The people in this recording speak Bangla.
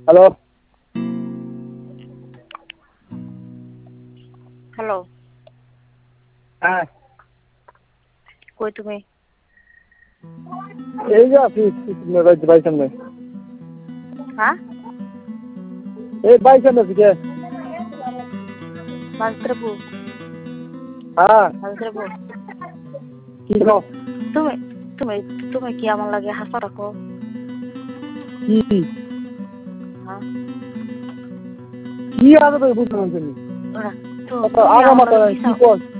হ্যালো। হ্যালো। হ্যাঁ। কই তুমি? এই যে আছি বাড়ির সামনে। হ্যাঁ? এই বাড়ির সামনে আছি কে? মালত্রপু। হ্যাঁ। মালত্রপু। কি গো? তুমি তুমি তুমি কি আমার লাগে হাসা রাখো? কি হ্যাঁ? কি আগে তো বুঝতে পারছি না। ওরা তো আচ্ছা তুমি আগা আমার মাথা লাগে নাই কি কিসা কর